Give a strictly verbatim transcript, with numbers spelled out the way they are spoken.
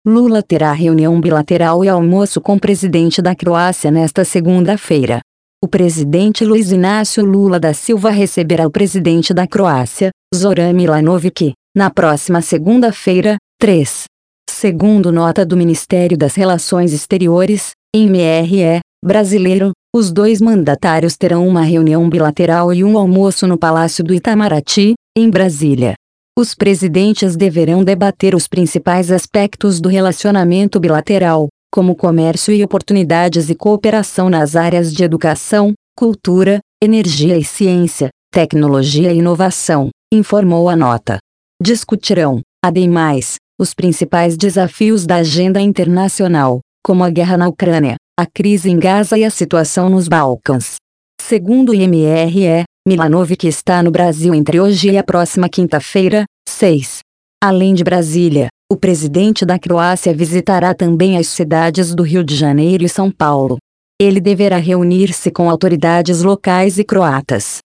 Lula terá reunião bilateral e almoço com o presidente da Croácia nesta segunda-feira. O presidente Luiz Inácio Lula da Silva receberá o presidente da Croácia, Zoran Milanović, na próxima segunda-feira, três. Segundo nota do Ministério das Relações Exteriores, M R E, brasileiro, os dois mandatários terão uma reunião bilateral e um almoço no Palácio do Itamaraty, em Brasília. Os presidentes deverão debater os principais aspectos do relacionamento bilateral, como comércio e oportunidades e cooperação nas áreas de educação, cultura, energia e ciência, tecnologia e inovação, informou a nota. Discutirão, ademais, os principais desafios da agenda internacional, como a guerra na Ucrânia, a crise em Gaza e a situação nos Balcãs. Segundo o M R E, Milanović está no Brasil entre hoje e a próxima quinta-feira, seis. Além de Brasília, o presidente da Croácia visitará também as cidades do Rio de Janeiro e São Paulo. Ele deverá reunir-se com autoridades locais e croatas.